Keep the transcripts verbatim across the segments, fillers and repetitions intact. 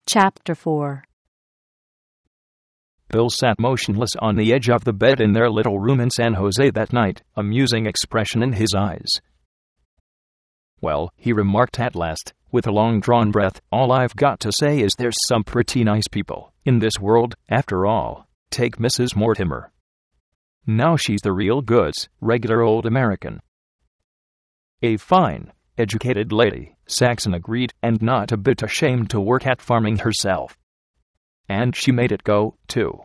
Chapter four. Bill sat motionless on the edge of the bed in their little room in San Jose that night, a musing expression in his eyes. "Well," he remarked at last, with a long-drawn breath, "all I've got to say is there's some pretty nice people in this world, after all. Take Missus Mortimer. Now she's the real goods, regular old American. A fine, educated lady," Saxon agreed, "and not a bit ashamed to work at farming herself. And she made it go, too.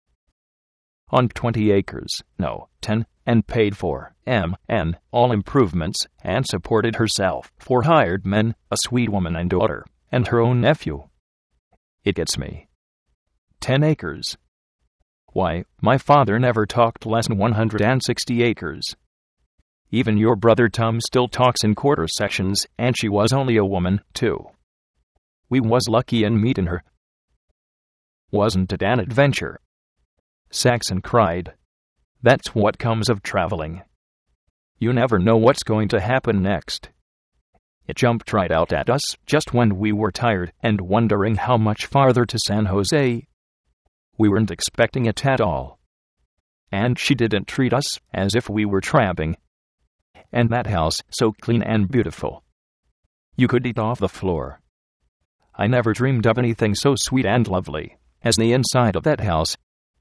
On twenty acres, no, ten, and paid for, M N, all improvements, and supported herself, for hired men, a sweet woman and daughter, and her own nephew. It gets me. Ten acres. Why, my father never talked less than one hundred sixty acres. Even your brother Tom still talks in quarter sections, and she was only a woman, too. We was lucky in meeting her. Wasn't it an adventure?" Saxon cried. "That's what comes of traveling. You never know what's going to happen next. It jumped right out at us just when we were tired and wondering how much farther to San Jose. We weren't expecting it at all. And she didn't treat us as if we were tramping. And that house so clean and beautiful. You could eat off the floor. I never dreamed of anything so sweet and lovely as the inside of that house.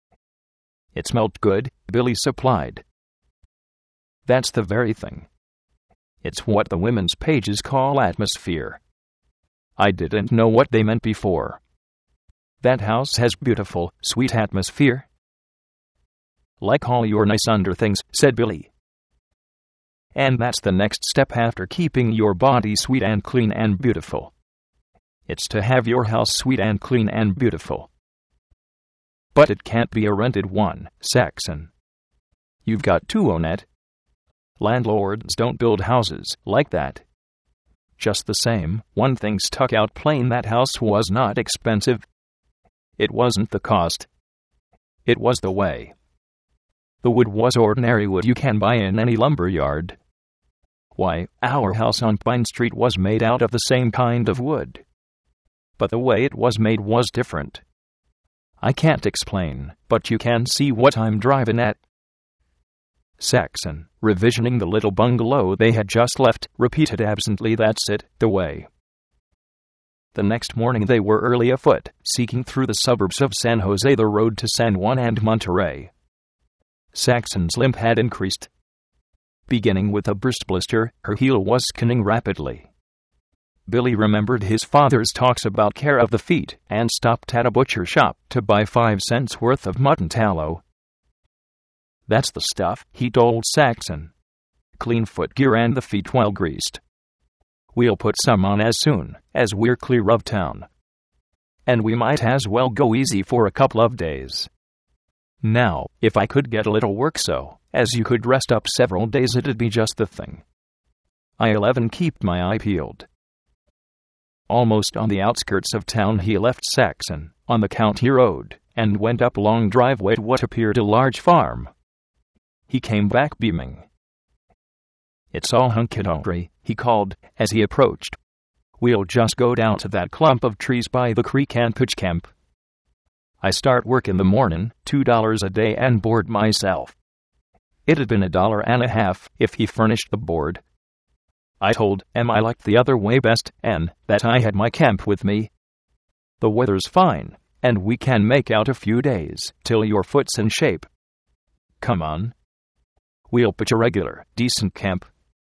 It smelled good," Billy supplied. "That's the very thing. It's what the women's pages call atmosphere. I didn't know what they meant before. That house has beautiful, sweet atmosphere." "Like all your nice under things," said Billy. "And that's the next step after keeping your body sweet and clean and beautiful. It's to have your house sweet and clean and beautiful. But it can't be a rented one, Saxon. You've got to own it. Landlords don't build houses like that. Just the same, one thing stuck out plain: that house was not expensive. It wasn't the cost. It was the way. The wood was ordinary wood you can buy in any lumber yard. Why, our house on Pine Street was made out of the same kind of wood. But the way it was made was different. I can't explain, but you can see what I'm driving at." Saxon, revisioning the little bungalow they had just left, repeated absently, "That's it, the way." The next morning they were early afoot, seeking through the suburbs of San Jose the road to San Juan and Monterey. Saxon's limp had increased. Beginning with a burst blister, her heel was skinning rapidly. Billy remembered his father's talks about care of the feet and stopped at a butcher shop to buy five cents worth of mutton tallow. "That's the stuff," he told Saxon. "Clean foot gear and the feet well greased. We'll put some on as soon as we're clear of town. And we might as well go easy for a couple of days. Now, if I could get a little work so as you could rest up several days, it'd be just the thing. I'll even keep my eye peeled." Almost on the outskirts of town he left Saxon on the county road and went up a long driveway to what appeared a large farm. He came back beaming. "It's all hunky-dory," he called as he approached. "We'll just go down to that clump of trees by the creek and pitch camp. I start work in the morning, two dollars a day, and board myself. It'd been a dollar and a half if he furnished the board. I told him I liked the other way best, and that I had my camp with me. The weather's fine, and we can make out a few days till your foot's in shape. Come on. We'll pitch a regular, decent camp."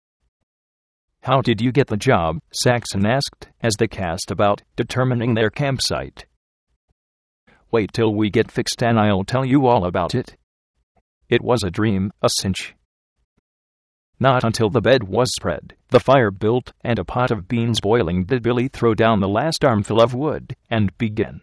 "How did you get the job?" Saxon asked as they cast about, determining their campsite. "Wait till we get fixed and I'll tell you all about it. It was a dream, a cinch." Not until the bed was spread, the fire built, and a pot of beans boiling did Billy throw down the last armful of wood and begin.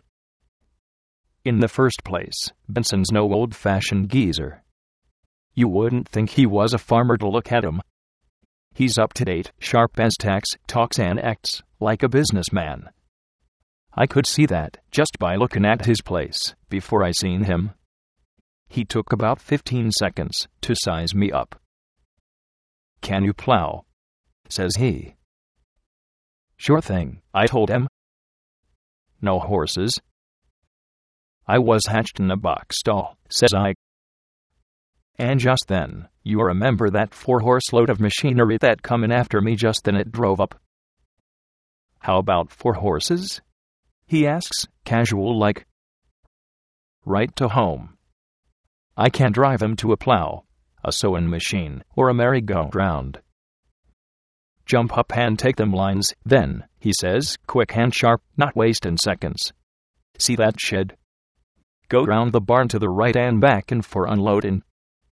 In the first place, Benson's no old-fashioned geezer. You wouldn't think he was a farmer to look at him. He's up-to-date, sharp as tacks, talks and acts like a businessman. I could see that just by looking at his place before I seen him. He took about fifteen seconds to size me up. "Can you plow?" says he. "Sure thing," I told him. No horses? I was hatched in a box stall, says I. And just then, you remember that four-horse load of machinery that come in after me just then it drove up? How about four horses? He asks, casual like. Right to home. I can drive 'em to a plow, a sewing machine, or a merry-go-round. Jump up and take them lines, then, he says, quick and sharp, not wasting seconds. See that shed? Go round the barn to the right and back and for unloading.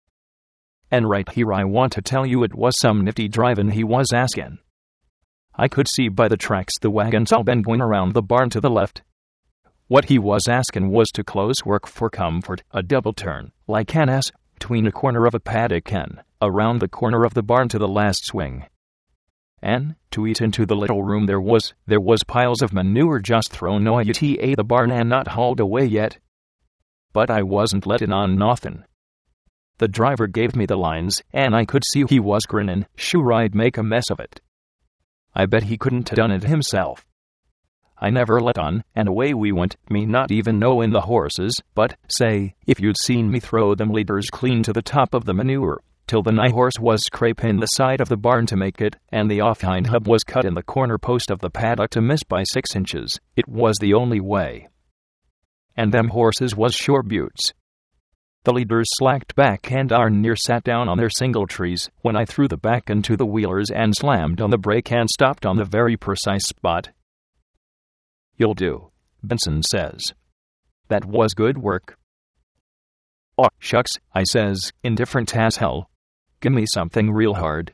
And right here I want to tell you it was some nifty drivin' he was askin'. I could see by the tracks the wagon's all been going around the barn to the left. What he was askin' was to close work for comfort, a double turn, like an ass, between a corner of a paddock and around the corner of the barn to the last swing. And, to eat into the little room there was, there was piles of manure just thrown out the barn and not hauled away yet. But I wasn't letting on nothin'. The driver gave me the lines, and I could see he was grinnin', sure I'd make a mess of it. I bet he couldn't have done it himself. I never let on, and away we went, me not even knowin' the horses, but, say, if you'd seen me throw them leaders clean to the top of the manure, till the nigh horse was scrapin' the side of the barn to make it, and the off-hind hub was cut in the corner post of the paddock to miss by six inches, it was the only way. And them horses was sure beauts. The leaders slacked back and darn near sat down on their single trees when I threw the back into the wheelers and slammed on the brake and stopped on the very precise spot. You'll do, Benson says. That was good work. Oh, shucks, I says, indifferent as hell. Gimme something real hard.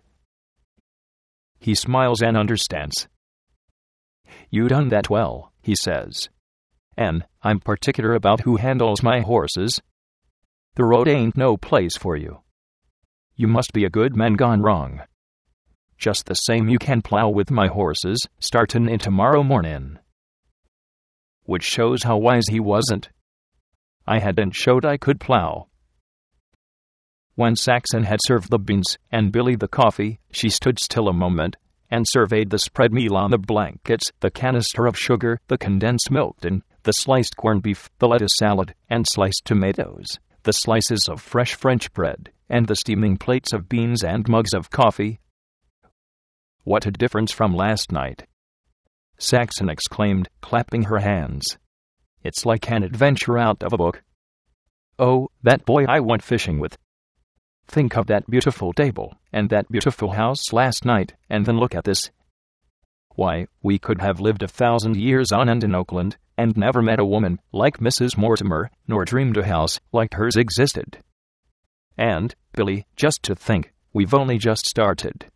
He smiles and understands. You done that well, he says. And I'm particular about who handles my horses. The road ain't no place for you. You must be a good man gone wrong. Just the same you can plow with my horses, startin' in tomorrow mornin'. Which shows how wise he wasn't. I hadn't showed I could plow. When Saxon had served the beans and Billy the coffee, she stood still a moment and surveyed the spread meal on the blankets, the canister of sugar, the condensed milk, and the sliced corned beef, the lettuce salad, and sliced tomatoes, the slices of fresh French bread, and the steaming plates of beans and mugs of coffee. What a difference from last night! Saxon exclaimed, clapping her hands. It's like an adventure out of a book. Oh, that boy I went fishing with. Think of that beautiful table, and that beautiful house last night, and then look at this. Why, we could have lived a thousand years on end in Oakland, and never met a woman like Missus Mortimer, nor dreamed a house like hers existed. And, Billy, just to think, we've only just started.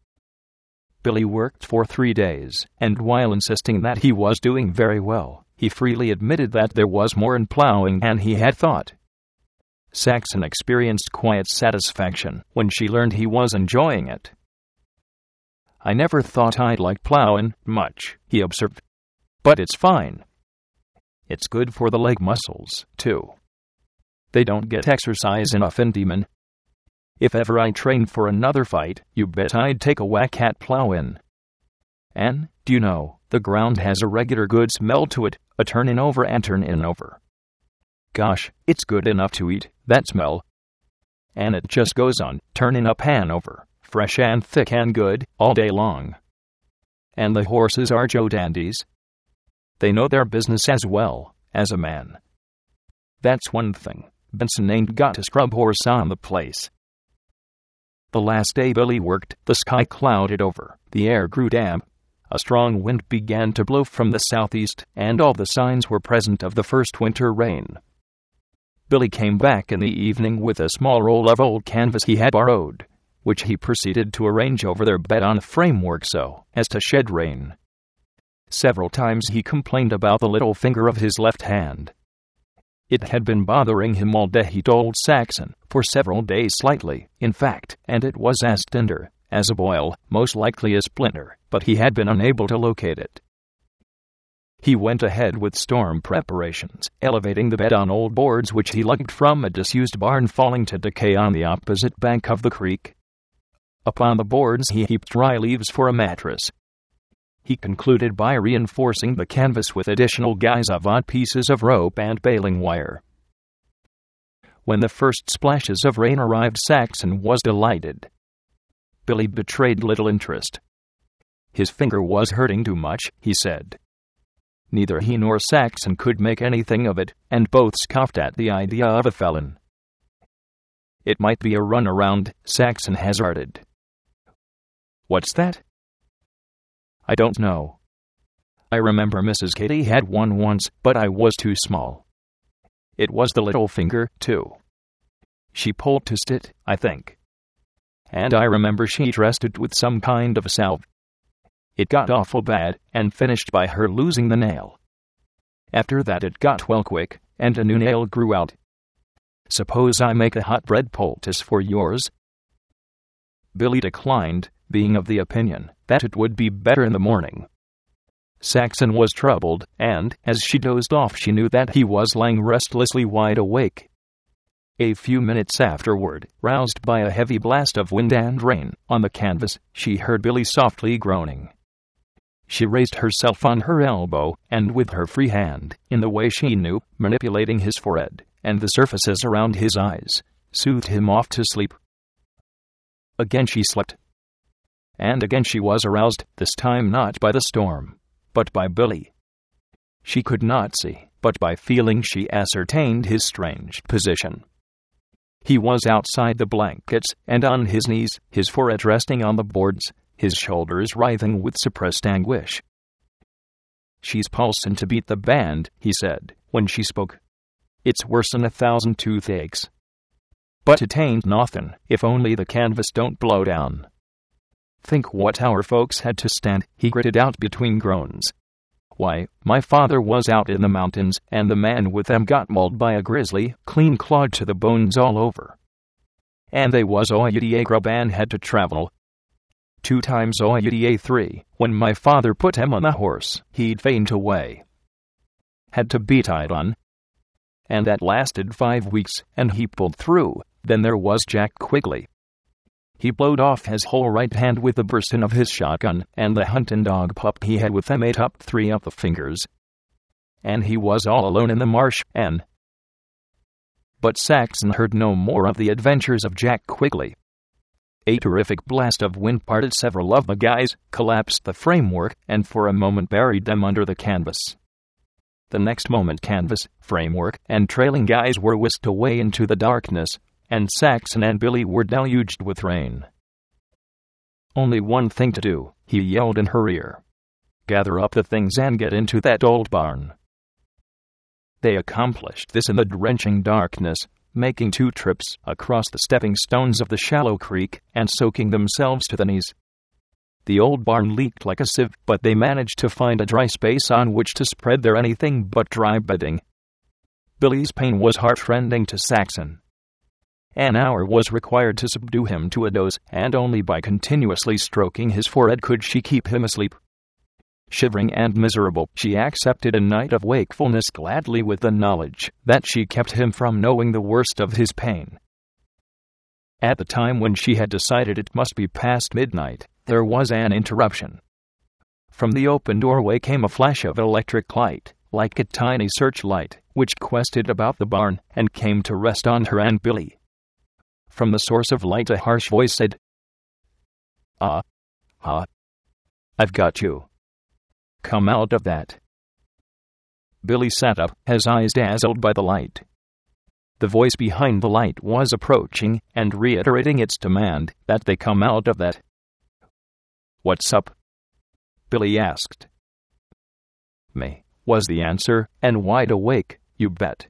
Billy worked for three days, and while insisting that he was doing very well, he freely admitted that there was more in plowing than he had thought. Saxon experienced quiet satisfaction when she learned he was enjoying it. I never thought I'd like plowing much, he observed. But it's fine. It's good for the leg muscles, too. They don't get exercise enough in Demon. If ever I trained for another fight, you bet I'd take a whack at plowin'. And, do you know, the ground has a regular good smell to it, a turnin' over and turnin' over. Gosh, it's good enough to eat, that smell. And it just goes on, turnin' up and over, fresh and thick and good, all day long. And the horses are Joe dandies. They know their business as well as a man. That's one thing, Benson ain't got a scrub horse on the place. The last day Billy worked, the sky clouded over, the air grew damp. A strong wind began to blow from the southeast, and all the signs were present of the first winter rain. Billy came back in the evening with a small roll of old canvas he had borrowed, which he proceeded to arrange over their bed on a framework so as to shed rain. Several times he complained about the little finger of his left hand. It had been bothering him all day, he told Saxon, for several days slightly, in fact, and it was as tender as a boil, most likely a splinter, but he had been unable to locate it. He went ahead with storm preparations, elevating the bed on old boards which he lugged from a disused barn falling to decay on the opposite bank of the creek. Upon the boards he heaped dry leaves for a mattress. he concluded by reinforcing the canvas with additional guys of odd pieces of rope and baling wire. When the first splashes of rain arrived, Saxon was delighted. Billy betrayed little interest. His finger was hurting too much, he said. Neither he nor Saxon could make anything of it, and both scoffed at the idea of a felon. It might be a runaround, Saxon hazarded. What's that? I don't know. I remember Missus Katie had one once, but I was too small. It was the little finger, too. She poulticed it, I think. And I remember she dressed it with some kind of salve. It got awful bad, and finished by her losing the nail. After that it got well quick, and a new nail grew out. Suppose I make a hot bread poultice for yours? Billy declined, being of the opinion that it would be better in the morning. Saxon was troubled, and, as she dozed off, she knew that he was lying restlessly wide awake. A few minutes afterward, roused by a heavy blast of wind and rain on the canvas, she heard Billy softly groaning. She raised herself on her elbow, and with her free hand, in the way she knew, manipulating his forehead and the surfaces around his eyes, soothed him off to sleep. Again she slept. And again she was aroused, this time not by the storm, but by Billy. She could not see, but by feeling she ascertained his strange position. He was outside the blankets, and on his knees, his forehead resting on the boards, his shoulders writhing with suppressed anguish. She's pulsin' to beat the band, he said, when she spoke. It's worse'n a thousand toothaches. But it ain't nothin', if only the canvas don't blow down. Think what our folks had to stand, he gritted out between groans. Why, my father was out in the mountains, and the man with them got mauled by a grizzly, clean clawed to the bones all over. And they was O U D A grub and had to travel. Two times O U D A three, when my father put him on a horse, he'd faint away. Had to be tied on. And that lasted five weeks, and he pulled through. Then there was Jack Quigley. He blowed off his whole right hand with the bursin of his shotgun, and the huntin' dog pup he had with him ate up three of the fingers. And he was all alone in the marsh, and... But Saxon heard no more of the adventures of Jack Quigley. A terrific blast of wind parted several of the guys, collapsed the framework, and for a moment buried them under the canvas. The next moment canvas, framework, and trailing guys were whisked away into the darkness, and Saxon and Billy were deluged with rain. Only one thing to do, he yelled in her ear. Gather up the things and get into that old barn. They accomplished this in the drenching darkness, making two trips across the stepping stones of the shallow creek and soaking themselves to the knees. The old barn leaked like a sieve, but they managed to find a dry space on which to spread their anything but dry bedding. Billy's pain was heartrending to Saxon. An hour was required to subdue him to a doze, and only by continuously stroking his forehead could she keep him asleep. Shivering and miserable, she accepted a night of wakefulness gladly with the knowledge that she kept him from knowing the worst of his pain. At the time when she had decided it must be past midnight, there was an interruption. From the open doorway came a flash of electric light, like a tiny searchlight, which quested about the barn and came to rest on her and Billy. From the source of light a harsh voice said, Ah, ah, I've got you. Come out of that. Billy sat up, his eyes dazzled by the light. The voice behind the light was approaching and reiterating its demand that they come out of that. What's up? Billy asked. Me, was the answer, and wide awake, you bet.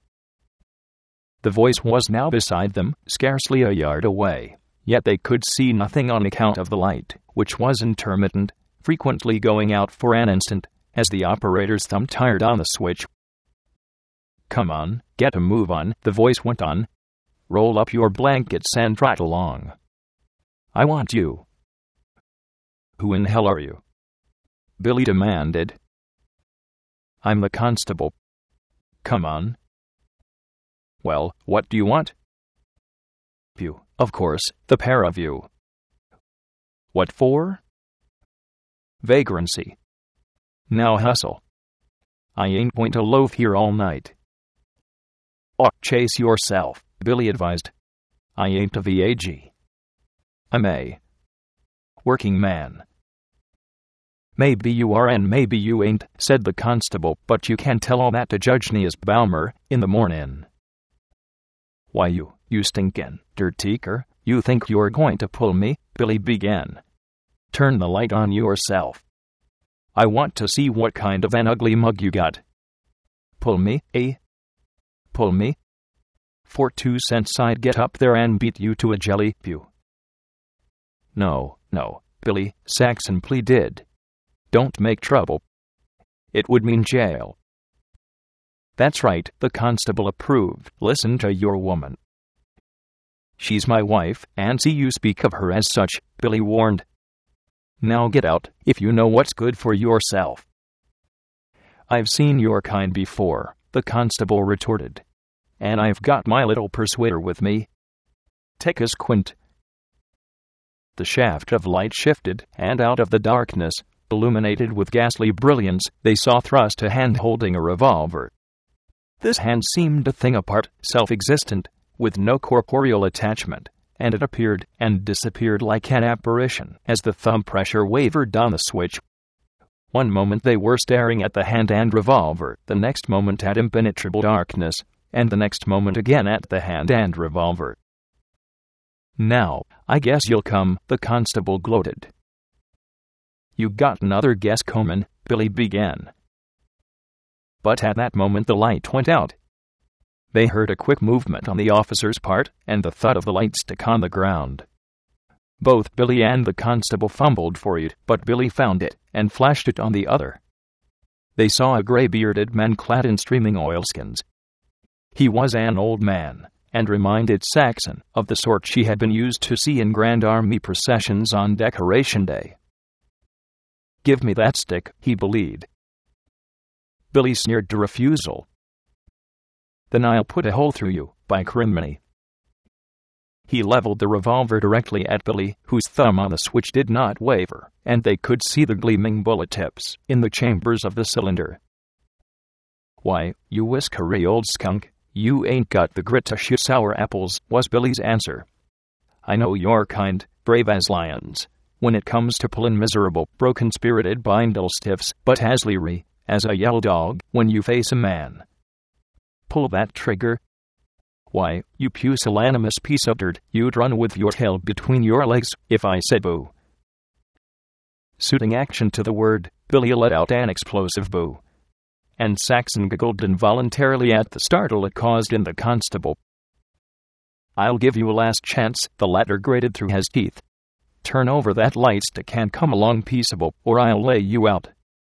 The voice was now beside them, scarcely a yard away, yet they could see nothing on account of the light, which was intermittent, frequently going out for an instant, as the operator's thumb tired on the switch. Come on, get a move on, the voice went on. Roll up your blankets and trot along. I want you. Who in hell are you? Billy demanded. I'm the constable. Come on. Well, what do you want? You, of course, the pair of you. What for? Vagrancy. Now hustle. I ain't going to loaf here all night. Oh, chase yourself, Billy advised. I ain't a V A G. I'm a working man. Maybe you are and maybe you ain't, said the constable, but you can tell all that to Judge Nias Balmer in the mornin'. Why you, you stinkin' dirty-cur, you think you're going to pull me? Billy began. Turn the light on yourself. I want to see what kind of an ugly mug you got. Pull me, eh? Pull me? For two cents I'd get up there and beat you to a jelly pew. No, no, Billy, Saxon pleaded. Don't make trouble. It would mean jail. That's right, the constable approved. Listen to your woman. She's my wife, and see you speak of her as such, Billy warned. Now get out, if you know what's good for yourself. I've seen your kind before, the constable retorted. And I've got my little persuader with me. Take a squint. The shaft of light shifted, and out of the darkness, illuminated with ghastly brilliance, they saw thrust a hand holding a revolver. This hand seemed a thing apart, self-existent, with no corporeal attachment, and it appeared and disappeared like an apparition as the thumb pressure wavered on the switch. One moment they were staring at the hand and revolver, the next moment at impenetrable darkness, and the next moment again at the hand and revolver. Now, I guess you'll come, the constable gloated. You got another guess comin', Billy began. But at that moment the light went out. They heard a quick movement on the officer's part, and the thud of the light stick on the ground. Both Billy and the constable fumbled for it, but Billy found it, and flashed it on the other. They saw a gray-bearded man clad in streaming oilskins. He was an old man, and reminded Saxon of the sort she had been used to see in Grand Army processions on Decoration Day. Give me that stick, he bleated. Billy sneered to refusal. Then I'll put a hole through you, by criminy. He leveled the revolver directly at Billy, whose thumb on the switch did not waver, and they could see the gleaming bullet tips in the chambers of the cylinder. Why, you whiskery old skunk, you ain't got the grit to shoot sour apples, was Billy's answer. I know your kind, brave as lions, when it comes to pullin' miserable, broken-spirited bindle stiffs, but as leery as a yellow dog when you face a man. Pull that trigger. Why, you pusillanimous piece of dirt, you'd run with your tail between your legs if I said boo. Suiting action to the word, Billy let out an explosive boo. And Saxon giggled involuntarily at the startle it caused in the constable. I'll give you a last chance, the latter grated through his teeth. Turn over that light stick and come along peaceable, or I'll lay you out.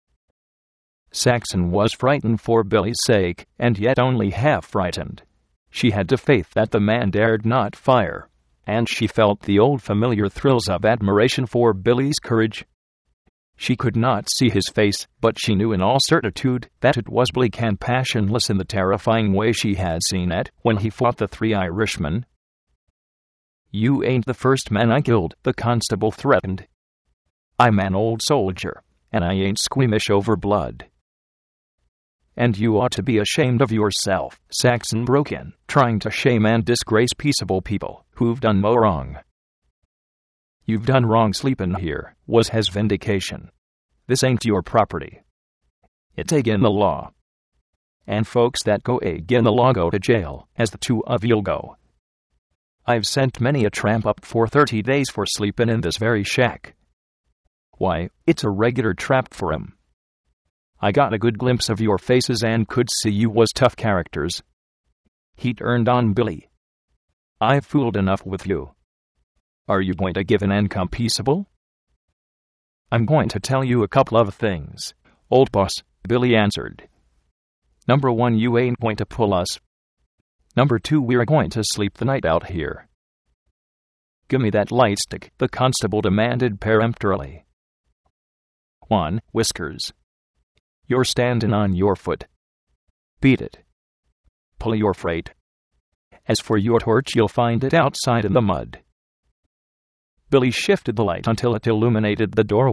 Saxon was frightened for Billy's sake, and yet only half frightened. She had the faith that the man dared not fire, and she felt the old familiar thrills of admiration for Billy's courage. She could not see his face, but she knew in all certitude that it was bleak and passionless in the terrifying way she had seen it when he fought the three Irishmen. You ain't the first man I killed, the constable threatened. I'm an old soldier, and I ain't squeamish over blood. And you ought to be ashamed of yourself, Saxon broke in, trying to shame and disgrace peaceable people who've done no wrong. You've done wrong sleepin' here, was his vindication. This ain't your property. It's agin the law. And folks that go agin the law go to jail, as the two of you'll go. I've sent many a tramp up for thirty days for sleepin' in this very shack. Why, it's a regular trap for 'em. I got a good glimpse of your faces and could see you was tough characters. He turned on Billy. I've fooled enough with you. Are you going to give an and come peaceable? I'm going to tell you a couple of things, old boss, Billy answered. Number one, you ain't going to pull us. Number two, we're going to sleep the night out here. Give me that light stick, the constable demanded peremptorily. One, Whiskers. You're standin' on your foot. Beat it. Pull your freight. As for your torch, you'll find it outside in the mud. Billy shifted the light until it illuminated the doorway,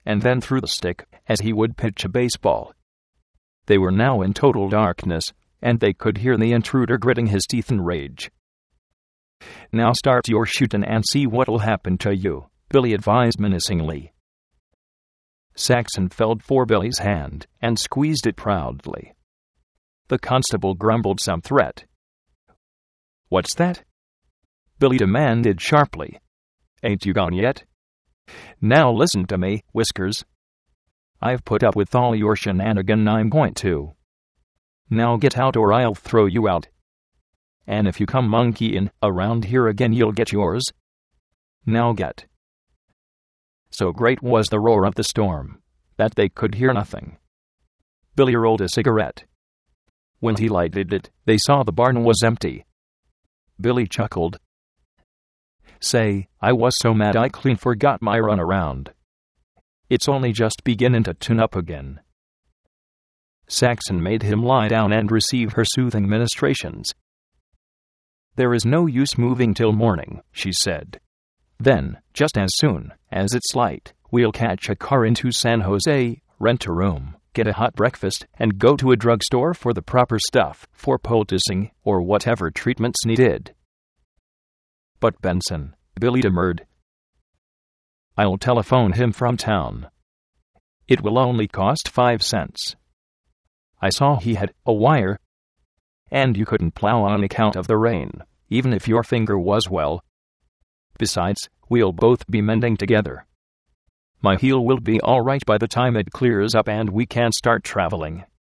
and then threw the stick, as he would pitch a baseball. They were now in total darkness, and they could hear the intruder gritting his teeth in rage. "Now start your shootin' and see what'll happen to you," Billy advised menacingly. Saxon felt for Billy's hand and squeezed it proudly. The constable grumbled some threat. "What's that?" Billy demanded sharply. "Ain't you gone yet? Now listen to me, Whiskers. I've put up with all your shenanigan, I'm going to. Now get out or I'll throw you out. And if you come monkeying around here again, you'll get yours. Now get." So great was the roar of the storm that they could hear nothing. Billy rolled a cigarette. When he lighted it, they saw the barn was empty. Billy chuckled. "Say, I was so mad I clean forgot my runaround. It's only just beginning to tune up again." Saxon made him lie down and receive her soothing ministrations. "There is no use moving till morning," she said. "Then, just as soon as it's light, we'll catch a car into San Jose, rent a room, get a hot breakfast, and go to a drugstore for the proper stuff for poulticing or whatever treatment's needed." "But Benson," Billy demurred. "I'll telephone him from town. It will only cost five cents. I saw he had a wire. And you couldn't plow on account of the rain, even if your finger was well. Besides, we'll both be mending together. My heel will be all right by the time it clears up and we can start traveling."